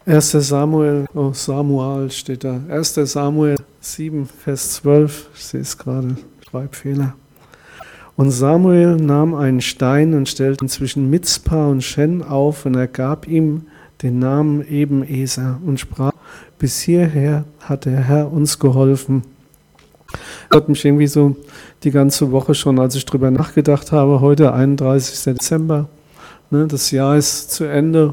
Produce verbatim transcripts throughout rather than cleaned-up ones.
erster Samuel, oh Samuel steht da, erster Samuel sieben, Vers zwölf, ich sehe es gerade, Schreibfehler. Und Samuel nahm einen Stein und stellte ihn zwischen Mizpa und Shen auf und er gab ihm den Namen Eben-Eser und sprach, bis hierher hat der Herr uns geholfen. Das hat mich irgendwie so die ganze Woche schon, als ich drüber nachgedacht habe, heute einunddreißigster Dezember, ne, das Jahr ist zu Ende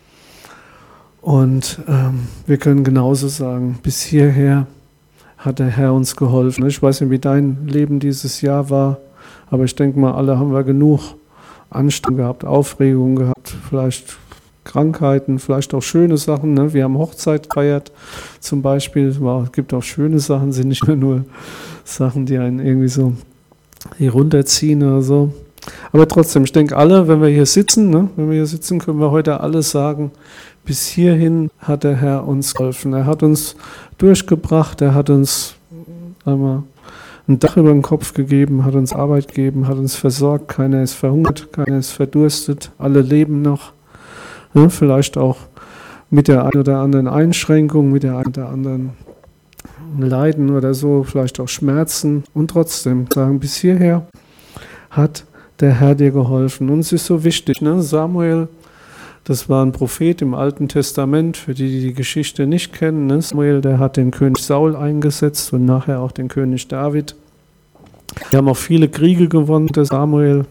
und ähm, wir können genauso sagen, bis hierher hat der Herr uns geholfen. Ich weiß nicht, wie dein Leben dieses Jahr war, aber ich denke mal, alle haben wir genug Anstrengung gehabt, Aufregung gehabt, vielleicht Krankheiten, vielleicht auch schöne Sachen. Ne? Wir haben Hochzeit gefeiert zum Beispiel. Es gibt auch schöne Sachen, sind nicht mehr nur Sachen, die einen irgendwie so hier runterziehen oder so. Aber trotzdem, ich denke alle, wenn wir hier sitzen, ne? wenn wir hier sitzen, können wir heute alle sagen, bis hierhin hat der Herr uns geholfen. Er hat uns durchgebracht, er hat uns einmal ein Dach über den Kopf gegeben, hat uns Arbeit gegeben, hat uns versorgt, keiner ist verhungert, keiner ist verdurstet, alle leben noch. Ja, vielleicht auch mit der einen oder anderen Einschränkung, mit der einen oder anderen Leiden oder so, vielleicht auch Schmerzen. Und trotzdem sagen, bis hierher hat der Herr dir geholfen. Und es ist so wichtig, ne? Samuel, das war ein Prophet im Alten Testament, für die, die die Geschichte nicht kennen. Ne? Samuel, der hat den König Saul eingesetzt und nachher auch den König David. Wir haben auch viele Kriege gewonnen, der Samuel.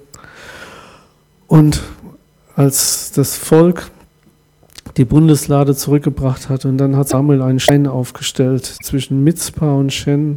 Und als das Volk die Bundeslade zurückgebracht hat und dann hat Samuel einen Stein aufgestellt zwischen Mizpa und Shen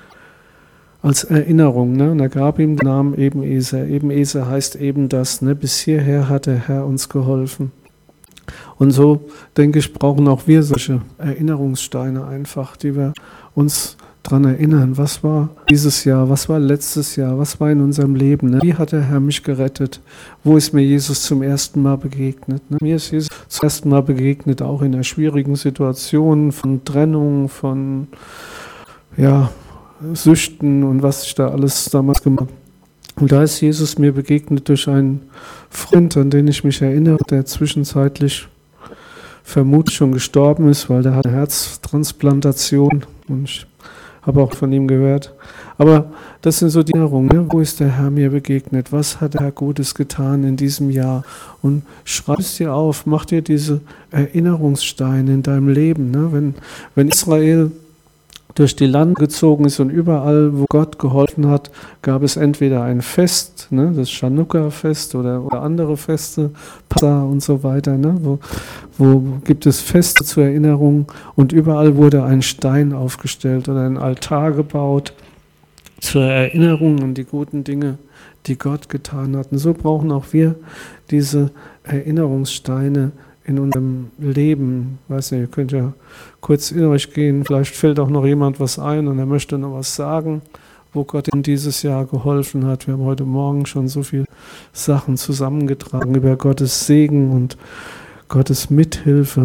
als Erinnerung. Ne? Und er gab ihm den Namen Eben-Eser. Eben-Eser heißt eben das, ne? Bis hierher hat der Herr uns geholfen. Und so, denke ich, brauchen auch wir solche Erinnerungssteine einfach, die wir uns daran erinnern, was war dieses Jahr, was war letztes Jahr, was war in unserem Leben, ne? Wie hat der Herr mich gerettet, wo ist mir Jesus zum ersten Mal begegnet, ne? Mir ist Jesus zum ersten Mal begegnet, auch in einer schwierigen Situation von Trennung, von ja, Süchten und was ich da alles damals gemacht habe. Und da ist Jesus mir begegnet durch einen Freund, an den ich mich erinnere, der zwischenzeitlich vermutlich schon gestorben ist, weil der hat eine Herztransplantation und ich habe auch von ihm gehört. Aber das sind so die Erinnerungen, ne? Wo ist der Herr mir begegnet? Was hat der Herr Gutes getan in diesem Jahr? Und schreib es dir auf, mach dir diese Erinnerungssteine in deinem Leben. Ne? Wenn, wenn Israel durch die Lande gezogen ist und überall, wo Gott geholfen hat, gab es entweder ein Fest, ne, das Chanukka-Fest oder, oder andere Feste, Passa und so weiter, ne, wo, wo gibt es Feste zur Erinnerung und überall wurde ein Stein aufgestellt oder ein Altar gebaut zur Erinnerung an die guten Dinge, die Gott getan hat. Und so brauchen auch wir diese Erinnerungssteine in unserem Leben. Weiß nicht, ihr könnt ja kurz in euch gehen, vielleicht fällt auch noch jemand was ein und er möchte noch was sagen, wo Gott in dieses Jahr geholfen hat. Wir haben heute Morgen schon so viele Sachen zusammengetragen über Gottes Segen und Gottes Mithilfe.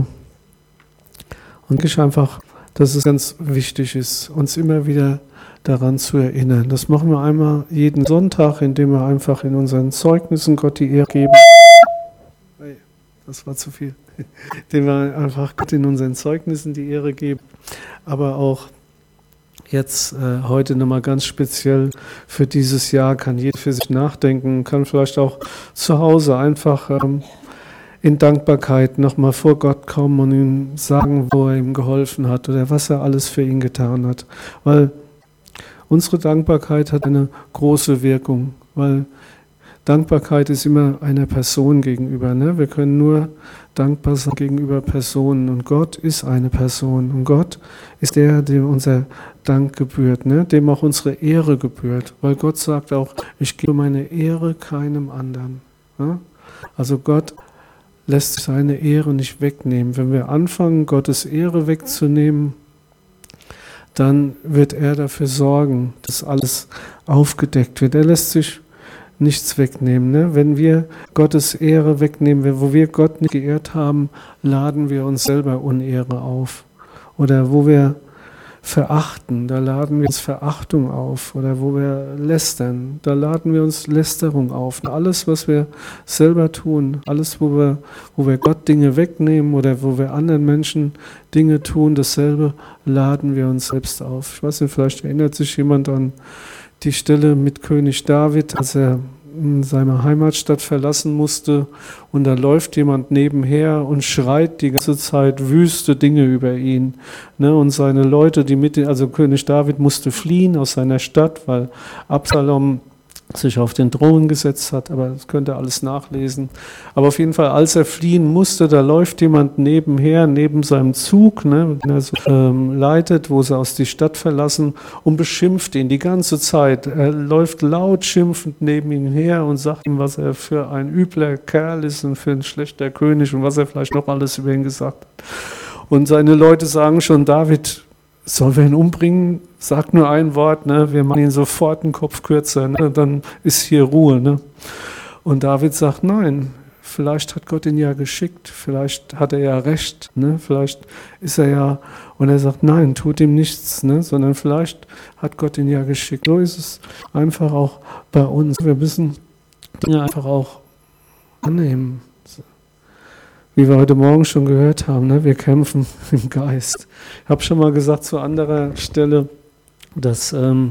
Und ich einfach, dass es ganz wichtig ist, uns immer wieder daran zu erinnern. Das machen wir einmal jeden Sonntag, indem wir einfach in unseren Zeugnissen Gott die Ehre geben. Das war zu viel. Dem wir einfach Gott in unseren Zeugnissen die Ehre geben. Aber auch jetzt äh, heute nochmal ganz speziell für dieses Jahr kann jeder für sich nachdenken, kann vielleicht auch zu Hause einfach ähm, in Dankbarkeit nochmal vor Gott kommen und ihm sagen, wo er ihm geholfen hat oder was er alles für ihn getan hat. Weil unsere Dankbarkeit hat eine große Wirkung, weil Dankbarkeit ist immer einer Person gegenüber. Ne? Wir können nur dankbar sein gegenüber Personen. Und Gott ist eine Person. Und Gott ist der, dem unser Dank gebührt, ne? Dem auch unsere Ehre gebührt. Weil Gott sagt auch, ich gebe meine Ehre keinem anderen. Ne? Also Gott lässt seine Ehre nicht wegnehmen. Wenn wir anfangen, Gottes Ehre wegzunehmen, dann wird er dafür sorgen, dass alles aufgedeckt wird. Er lässt sich nichts wegnehmen. Ne? Wenn wir Gottes Ehre wegnehmen, wo wir Gott nicht geehrt haben, laden wir uns selber Unehre auf. Oder wo wir verachten, da laden wir uns Verachtung auf, oder wo wir lästern, da laden wir uns Lästerung auf. Alles, was wir selber tun, alles, wo wir, wo wir Gott Dinge wegnehmen oder wo wir anderen Menschen Dinge tun, dasselbe laden wir uns selbst auf. Ich weiß nicht, vielleicht erinnert sich jemand an die Stelle mit König David, als er seine Heimatstadt verlassen musste und da läuft jemand nebenher und schreit die ganze Zeit wüste Dinge über ihn. Ne? Und seine Leute, die mit, also König David musste fliehen aus seiner Stadt, weil Absalom sich auf den Thron gesetzt hat, aber das könnt ihr alles nachlesen. Aber auf jeden Fall, als er fliehen musste, da läuft jemand nebenher, neben seinem Zug, ne, den er so ähm, leitet, wo sie aus die Stadt verlassen, und beschimpft ihn die ganze Zeit. Er läuft laut schimpfend neben ihm her und sagt ihm, was er für ein übler Kerl ist und für ein schlechter König und was er vielleicht noch alles über ihn gesagt hat. Und seine Leute sagen schon, David, sollen wir ihn umbringen? Sag nur ein Wort, ne? Wir machen ihn sofort den Kopf kürzer, ne? Dann ist hier Ruhe. Ne? Und David sagt, nein, vielleicht hat Gott ihn ja geschickt, vielleicht hat er ja recht, ne? Vielleicht ist er ja, und er sagt, nein, tut ihm nichts, ne? Sondern vielleicht hat Gott ihn ja geschickt. So ist es einfach auch bei uns. Wir müssen Dinge einfach auch annehmen. Wie wir heute Morgen schon gehört haben, ne? Wir kämpfen im Geist. Ich habe schon mal gesagt zu anderer Stelle, dass ähm,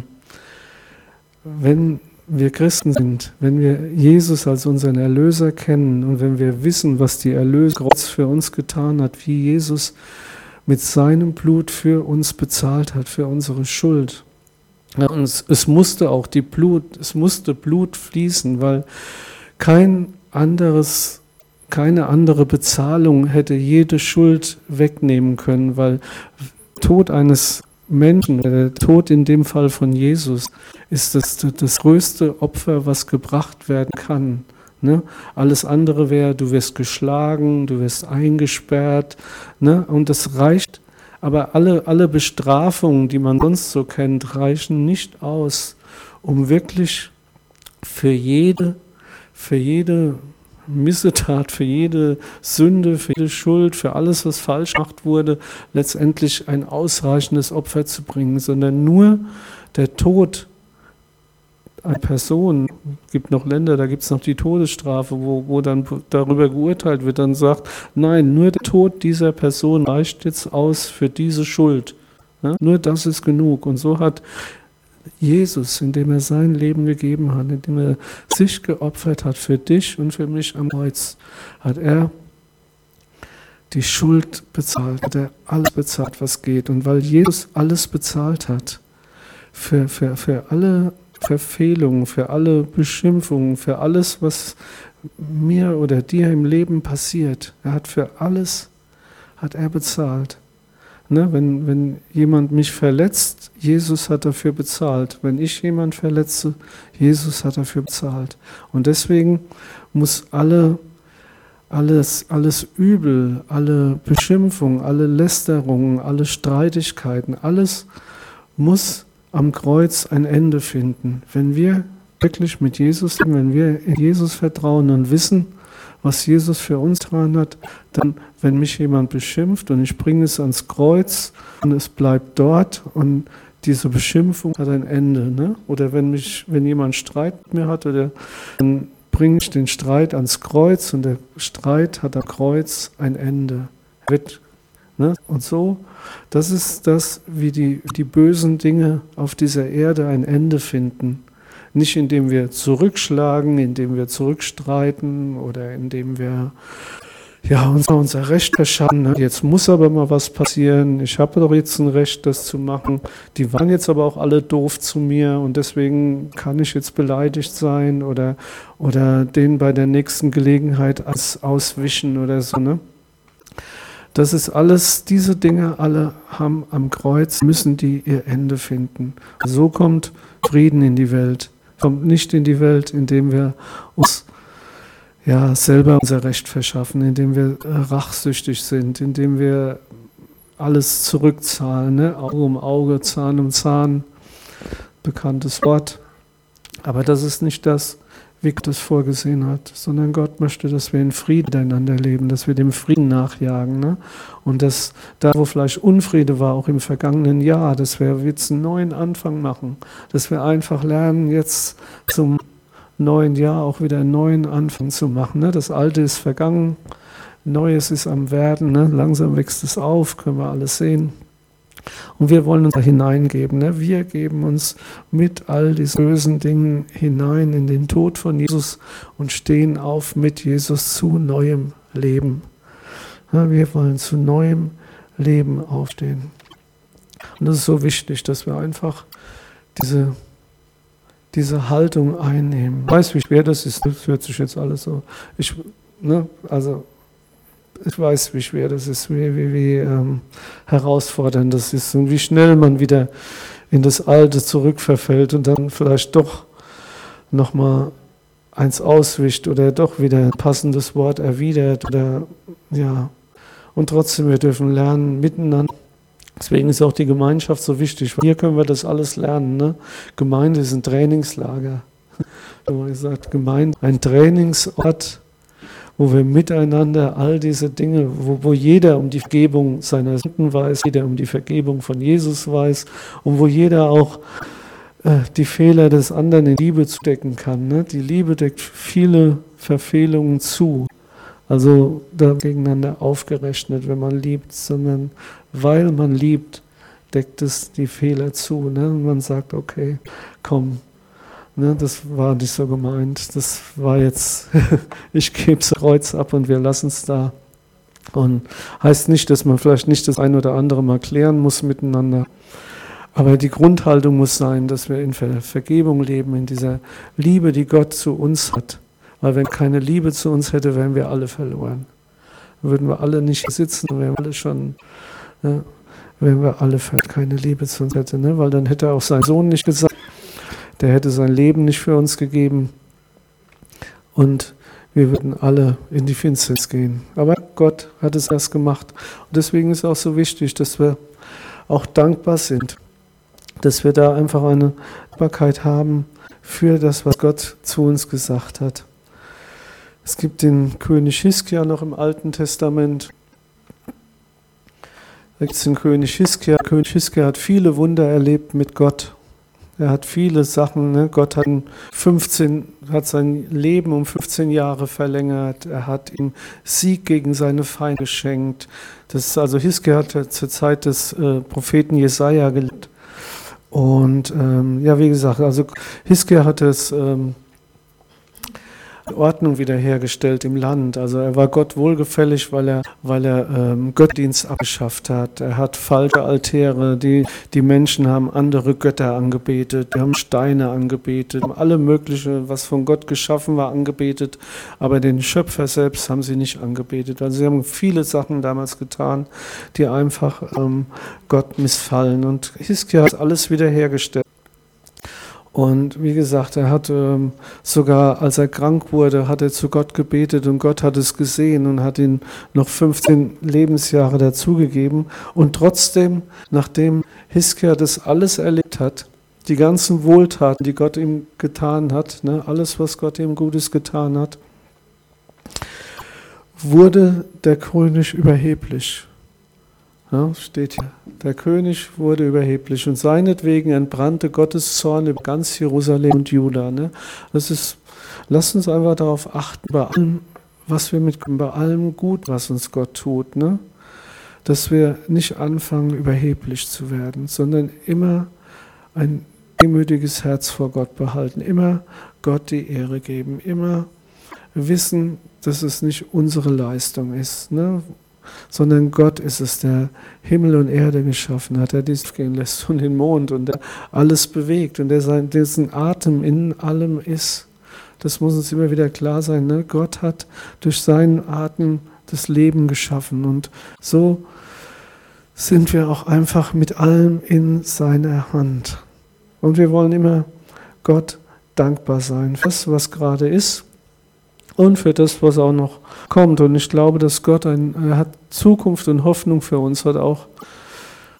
wenn wir Christen sind, wenn wir Jesus als unseren Erlöser kennen und wenn wir wissen, was die Erlösung für uns getan hat, wie Jesus mit seinem Blut für uns bezahlt hat, für unsere Schuld. Ja, und es, es musste auch die Blut, es musste Blut fließen, weil kein anderes Keine andere Bezahlung hätte jede Schuld wegnehmen können, weil Tod eines Menschen, der Tod in dem Fall von Jesus, ist das, das größte Opfer, was gebracht werden kann. Ne? Alles andere wäre, du wirst geschlagen, du wirst eingesperrt, ne? Und das reicht, aber alle, alle Bestrafungen, die man sonst so kennt, reichen nicht aus, um wirklich für jede, für jede Missetat, für jede Sünde, für jede Schuld, für alles, was falsch gemacht wurde, letztendlich ein ausreichendes Opfer zu bringen, sondern nur der Tod einer Person, es gibt noch Länder, da gibt es noch die Todesstrafe, wo, wo dann darüber geurteilt wird, dann sagt, nein, nur der Tod dieser Person reicht jetzt aus für diese Schuld. Ja, nur das ist genug. Und so hat Jesus, indem er sein Leben gegeben hat, indem er sich geopfert hat für dich und für mich am Kreuz, hat er die Schuld bezahlt, hat er alles bezahlt, was geht. Und weil Jesus alles bezahlt hat, für, für, für alle Verfehlungen, für alle Beschimpfungen, für alles, was mir oder dir im Leben passiert, er hat für alles, hat er bezahlt. Ne, wenn, wenn jemand mich verletzt, Jesus hat dafür bezahlt. Wenn ich jemand verletze, Jesus hat dafür bezahlt. Und deswegen muss alle, alles, alles Übel, alle Beschimpfungen, alle Lästerungen, alle Streitigkeiten, alles muss am Kreuz ein Ende finden. Wenn wir wirklich mit Jesus leben, wenn wir in Jesus vertrauen und wissen, was Jesus für uns getan hat, dann, wenn mich jemand beschimpft und ich bringe es ans Kreuz und es bleibt dort und diese Beschimpfung hat ein Ende. Ne? Oder wenn mich, wenn jemand Streit mit mir hat, oder, dann bringe ich den Streit ans Kreuz und der Streit hat am Kreuz ein Ende. Wird, ne? Und so, das ist das, wie die, die bösen Dinge auf dieser Erde ein Ende finden. Nicht indem wir zurückschlagen, indem wir zurückstreiten oder indem wir ja, uns unser Recht verschaffen. Jetzt muss aber mal was passieren. Ich habe doch jetzt ein Recht, das zu machen. Die waren jetzt aber auch alle doof zu mir und deswegen kann ich jetzt beleidigt sein oder, oder denen bei der nächsten Gelegenheit als auswischen oder so. Ne? Das ist alles, diese Dinge alle haben am Kreuz, müssen die ihr Ende finden. So kommt Frieden in die Welt. Kommt nicht in die Welt, indem wir uns ja, selber unser Recht verschaffen, indem wir rachsüchtig sind, indem wir alles zurückzahlen, ne? Auge um Auge, Zahn um Zahn, bekanntes Wort. Aber das ist nicht das, wie Gott es vorgesehen hat, sondern Gott möchte, dass wir in Frieden miteinander leben, dass wir dem Frieden nachjagen. Ne? Und dass da, wo vielleicht Unfriede war, auch im vergangenen Jahr, dass wir jetzt einen neuen Anfang machen, dass wir einfach lernen, jetzt zum neuen Jahr auch wieder einen neuen Anfang zu machen. Ne? Das Alte ist vergangen, Neues ist am Werden, ne? Langsam wächst es auf, können wir alles sehen. Und wir wollen uns da hineingeben. Ne? Wir geben uns mit all diesen bösen Dingen hinein in den Tod von Jesus und stehen auf mit Jesus zu neuem Leben. Ja, wir wollen zu neuem Leben aufstehen. Und das ist so wichtig, dass wir einfach diese, diese Haltung einnehmen. Ich weiß, wie schwer das ist. Das hört sich jetzt alles so. Ich, ne, also Ich weiß, wie schwer das ist, wie, wie, wie ähm, herausfordernd das ist und wie schnell man wieder in das Alte zurückverfällt und dann vielleicht doch nochmal eins auswischt oder doch wieder ein passendes Wort erwidert oder ja. Und trotzdem, wir dürfen lernen miteinander. Deswegen ist auch die Gemeinschaft so wichtig. Hier können wir das alles lernen. Ne? Gemeinde ist ein Trainingslager. Ich habe gesagt, Gemeinde, ein Trainingsort, wo wir miteinander all diese Dinge, wo, wo jeder um die Vergebung seiner Sünden weiß, jeder um die Vergebung von Jesus weiß und wo jeder auch äh, die Fehler des anderen in Liebe zudecken kann. Ne? Die Liebe deckt viele Verfehlungen zu, also da gegeneinander aufgerechnet, wenn man liebt, sondern weil man liebt, deckt es die Fehler zu. Ne? Und man sagt, okay, komm, Ne, das war nicht so gemeint, das war jetzt, ich gebe das Kreuz ab und wir lassen es da. Und heißt nicht, dass man vielleicht nicht das ein oder andere mal klären muss miteinander, aber die Grundhaltung muss sein, dass wir in Ver- Vergebung leben, in dieser Liebe, die Gott zu uns hat. Weil wenn keine Liebe zu uns hätte, wären wir alle verloren. Dann würden wir alle nicht sitzen, wären wir alle schon, ne, wären wir alle verloren, keine Liebe zu uns hätte, ne? Weil dann hätte auch sein Sohn nicht gesagt, der hätte sein Leben nicht für uns gegeben und wir würden alle in die Finsternis gehen. Aber Gott hat es erst gemacht. Und deswegen ist es auch so wichtig, dass wir auch dankbar sind, dass wir da einfach eine Dankbarkeit haben für das, was Gott zu uns gesagt hat. Es gibt den König Hiskia noch im Alten Testament. Da gibt es den König Hiskia. König Hiskia hat viele Wunder erlebt mit Gott. Er hat viele Sachen, ne? Gott hat, fünfzehn, hat sein Leben um fünfzehn Jahre verlängert. Er hat ihm Sieg gegen seine Feinde geschenkt. Das ist also Hiskia hat zur Zeit des äh, Propheten Jesaja gelebt. Und ähm, ja, wie gesagt, also Hiskia hat es ähm, Ordnung wiederhergestellt im Land. Also er war Gott wohlgefällig, weil er, weil er ähm, Götterdienst abgeschafft hat. Er hat falsche Altäre, die, die Menschen haben andere Götter angebetet, die haben Steine angebetet, haben alle mögliche, was von Gott geschaffen war, angebetet, aber den Schöpfer selbst haben sie nicht angebetet. Also sie haben viele Sachen damals getan, die einfach ähm, Gott missfallen. Und Hiskia hat alles wiederhergestellt. Und wie gesagt, er hat ähm, sogar, als er krank wurde, hat er zu Gott gebetet und Gott hat es gesehen und hat ihm noch fünfzehn Lebensjahre dazugegeben. Und trotzdem, nachdem Hiskia das alles erlebt hat, die ganzen Wohltaten, die Gott ihm getan hat, ne, alles, was Gott ihm Gutes getan hat, wurde der König überheblich. Ja, steht hier. Der König wurde überheblich und seinetwegen entbrannte Gottes Zorn über ganz Jerusalem und Juda. Ne? Das ist, lasst uns einfach darauf achten, bei allem, was wir mit, bei allem Gut, was uns Gott tut, ne? Dass wir nicht anfangen, überheblich zu werden, sondern immer ein demütiges Herz vor Gott behalten, immer Gott die Ehre geben, immer wissen, dass es nicht unsere Leistung ist, ne? Sondern Gott ist es, der Himmel und Erde geschaffen hat, der dies gehen lässt und den Mond und der alles bewegt und der sein, dessen Atem in allem ist. Das muss uns immer wieder klar sein. Ne? Gott hat durch seinen Atem das Leben geschaffen und so sind wir auch einfach mit allem in seiner Hand. Und wir wollen immer Gott dankbar sein für das, was gerade ist. Und für das, was auch noch kommt. Und ich glaube, dass Gott ein, er hat Zukunft und Hoffnung für uns hat auch.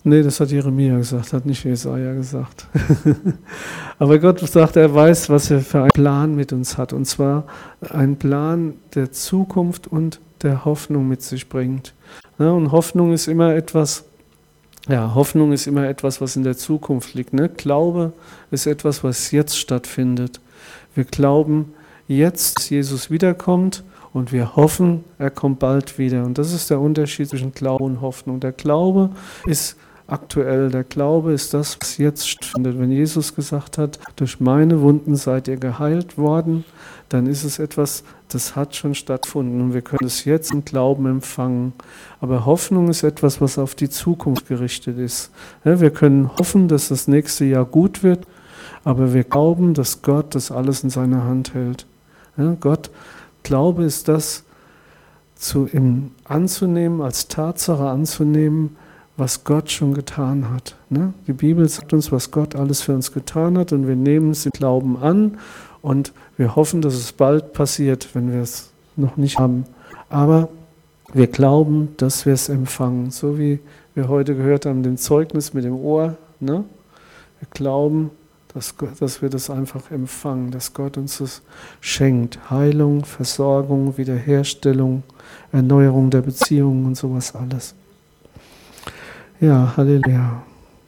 Nee, das hat Jeremia gesagt, hat nicht Jesaja gesagt. Aber Gott sagt, er weiß, was er für einen Plan mit uns hat. Und zwar einen Plan der Zukunft und der Hoffnung mit sich bringt. Ja, und Hoffnung ist immer etwas, ja, Hoffnung ist immer etwas, was in der Zukunft liegt. Ne? Glaube ist etwas, was jetzt stattfindet. Wir glauben jetzt, dass Jesus wiederkommt. Und wir hoffen, er kommt bald wieder. Und das ist der Unterschied zwischen Glaube und Hoffnung. Der Glaube ist aktuell. Der Glaube ist das, was jetzt stattfindet. Wenn Jesus gesagt hat, durch meine Wunden seid ihr geheilt worden, dann ist es etwas, das hat schon stattgefunden. Und wir können es jetzt im Glauben empfangen. Aber Hoffnung ist etwas, was auf die Zukunft gerichtet ist. Ja, wir können hoffen, dass das nächste Jahr gut wird, aber wir glauben, dass Gott das alles in seiner Hand hält. Ja, Gott Glaube ist das, zu ihm anzunehmen, als Tatsache anzunehmen, was Gott schon getan hat. Ne? Die Bibel sagt uns, was Gott alles für uns getan hat und wir nehmen es im Glauben an und wir hoffen, dass es bald passiert, wenn wir es noch nicht haben. Aber wir glauben, dass wir es empfangen, so wie wir heute gehört haben, dem Zeugnis mit dem Ohr. Ne? Wir glauben, Dass, dass wir das einfach empfangen, dass Gott uns das schenkt. Heilung, Versorgung, Wiederherstellung, Erneuerung der Beziehungen und sowas alles. Ja, Halleluja.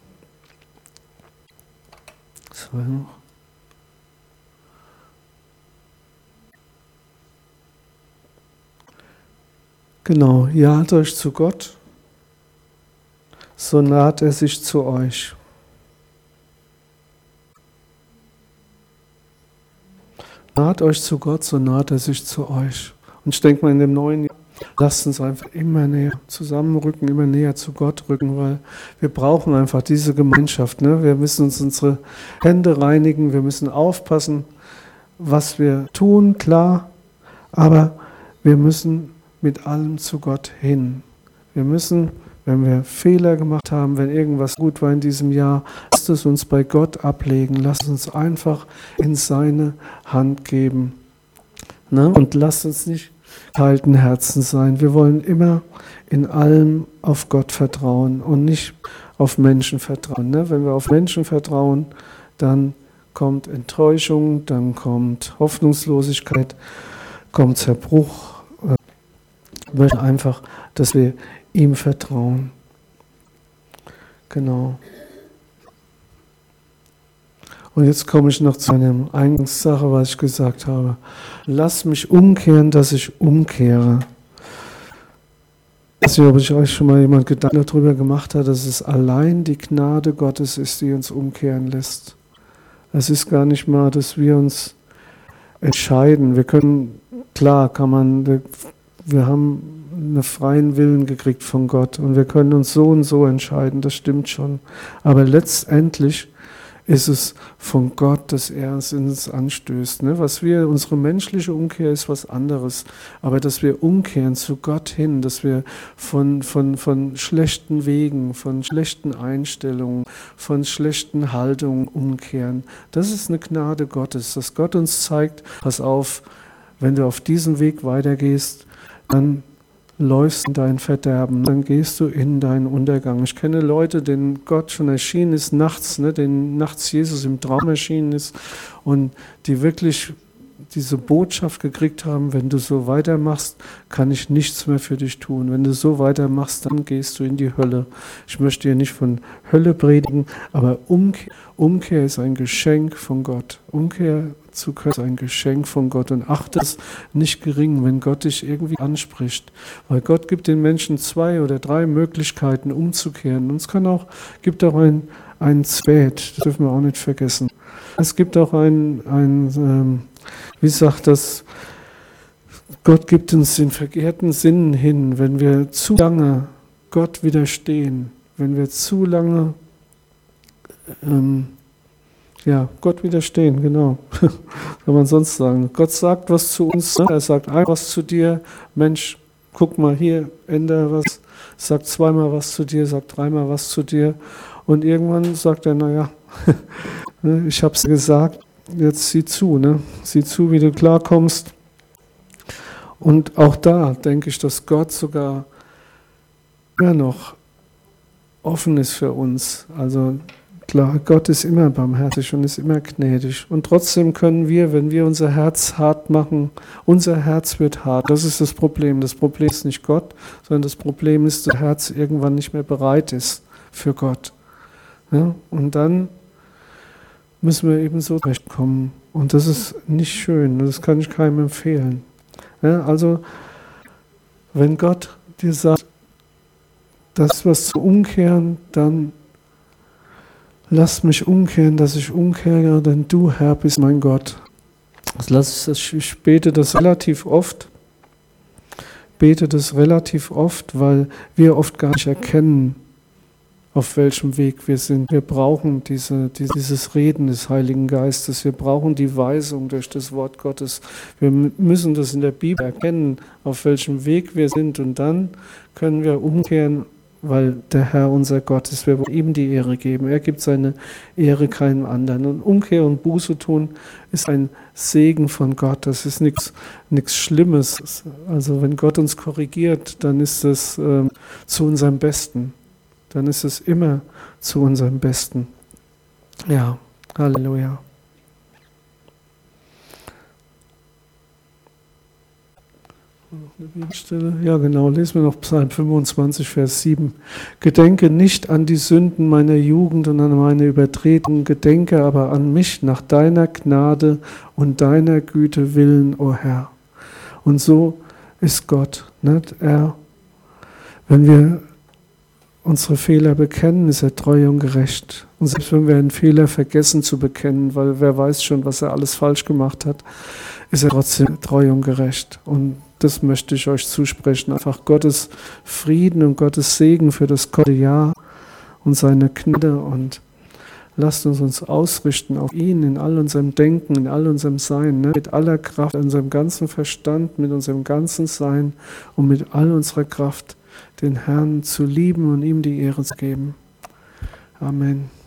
Was war noch? Genau, jaht euch zu Gott, so naht er sich zu euch. Naht euch zu Gott, so naht er sich zu euch. Und ich denke mal, in dem neuen Jahr, lasst uns einfach immer näher zusammenrücken, immer näher zu Gott rücken, weil wir brauchen einfach diese Gemeinschaft. Ne? Wir müssen uns unsere Hände reinigen, wir müssen aufpassen, was wir tun, klar, aber wir müssen mit allem zu Gott hin. Wir müssen, wenn wir Fehler gemacht haben, wenn irgendwas gut war in diesem Jahr, lasst es uns bei Gott ablegen. Lasst uns einfach in seine Hand geben. Ne? Und lasst uns nicht kalten Herzen sein. Wir wollen immer in allem auf Gott vertrauen und nicht auf Menschen vertrauen. Ne? Wenn wir auf Menschen vertrauen, dann kommt Enttäuschung, dann kommt Hoffnungslosigkeit, kommt Zerbruch. Ich möchte einfach, dass wir ihm vertrauen. Genau. Und jetzt komme ich noch zu einer Eingangssache, was ich gesagt habe. Lass mich umkehren, dass ich umkehre. Ich weiß nicht, ob ich euch schon mal jemand Gedanken darüber gemacht hat, dass es allein die Gnade Gottes ist, die uns umkehren lässt. Es ist gar nicht mal, dass wir uns entscheiden. Wir können, klar, kann man, wir, wir haben einen freien Willen gekriegt von Gott und wir können uns so und so entscheiden, das stimmt schon. Aber letztendlich ist es von Gott, dass er uns in uns anstößt. Ne? Was wir, unsere menschliche Umkehr ist was anderes, aber dass wir umkehren zu Gott hin, dass wir von, von, von schlechten Wegen, von schlechten Einstellungen, von schlechten Haltungen umkehren, das ist eine Gnade Gottes, dass Gott uns zeigt, pass auf, wenn du auf diesen Weg weitergehst, dann läufst in dein Verderben, dann gehst du in deinen Untergang. Ich kenne Leute, denen Gott schon erschienen ist nachts, ne, denen nachts Jesus im Traum erschienen ist und die wirklich diese Botschaft gekriegt haben, wenn du so weitermachst, kann ich nichts mehr für dich tun. Wenn du so weitermachst, dann gehst du in die Hölle. Ich möchte hier nicht von Hölle predigen, aber Umkehr, Umkehr ist ein Geschenk von Gott. Umkehr zu können ist ein Geschenk von Gott und achte es nicht gering, wenn Gott dich irgendwie anspricht. Weil Gott gibt den Menschen zwei oder drei Möglichkeiten umzukehren. Und es kann auch, gibt auch ein, ein Spät, das dürfen wir auch nicht vergessen. Es gibt auch ein, ein ähm, wie sagt das, Gott gibt uns den verkehrten Sinnen hin, wenn wir zu lange Gott widerstehen, wenn wir zu lange ähm, ja, Gott widerstehen, genau. Kann man sonst sagen. Gott sagt was zu uns, ne? Er sagt ein was zu dir, Mensch, guck mal hier, ändere was, sagt zweimal was zu dir, sagt dreimal was zu dir und irgendwann sagt er, naja, ich habe es gesagt, jetzt sieh zu, ne? Sieh zu, wie du klarkommst. Und auch da denke ich, dass Gott sogar immer noch offen ist für uns. Also klar, Gott ist immer barmherzig und ist immer gnädig. Und trotzdem können wir, wenn wir unser Herz hart machen, unser Herz wird hart. Das ist das Problem. Das Problem ist nicht Gott, sondern das Problem ist, dass das Herz irgendwann nicht mehr bereit ist für Gott. Ja? Und dann müssen wir eben so zurechtkommen. Und das ist nicht schön. Das kann ich keinem empfehlen. Ja? Also, wenn Gott dir sagt, das ist was zu umkehren, dann lass mich umkehren, dass ich umkehre, denn du, Herr, bist mein Gott. Ich bete das relativ oft, bete das relativ oft, weil wir oft gar nicht erkennen, auf welchem Weg wir sind. Wir brauchen diese, dieses Reden des Heiligen Geistes, wir brauchen die Weisung durch das Wort Gottes. Wir müssen das in der Bibel erkennen, auf welchem Weg wir sind, und dann können wir umkehren, weil der Herr unser Gott ist. Wir wollen ihm die Ehre geben. Er gibt seine Ehre keinem anderen. Und Umkehr und Buße tun ist ein Segen von Gott. Das ist nichts nichts Schlimmes. Also wenn Gott uns korrigiert, dann ist es äh, zu unserem Besten. Dann ist es immer zu unserem Besten. Ja, Halleluja. Eine Bibelstelle. Ja, genau, lesen wir noch Psalm fünfundzwanzig, Vers sieben. Gedenke nicht an die Sünden meiner Jugend und an meine Übertretungen, gedenke aber an mich nach deiner Gnade und deiner Güte willen, o Herr. Und so ist Gott. Nicht? Er, wenn wir unsere Fehler bekennen, ist er treu und gerecht. Und selbst wenn wir einen Fehler vergessen zu bekennen, weil wer weiß schon, was er alles falsch gemacht hat, ist er trotzdem treu und gerecht. Und das möchte ich euch zusprechen. Einfach Gottes Frieden und Gottes Segen für das kommende Jahr und seine Gnade. Und lasst uns uns ausrichten auf ihn in all unserem Denken, in all unserem Sein, ne? Mit aller Kraft, unserem ganzen Verstand, mit unserem ganzen Sein und mit all unserer Kraft den Herrn zu lieben und ihm die Ehre zu geben. Amen.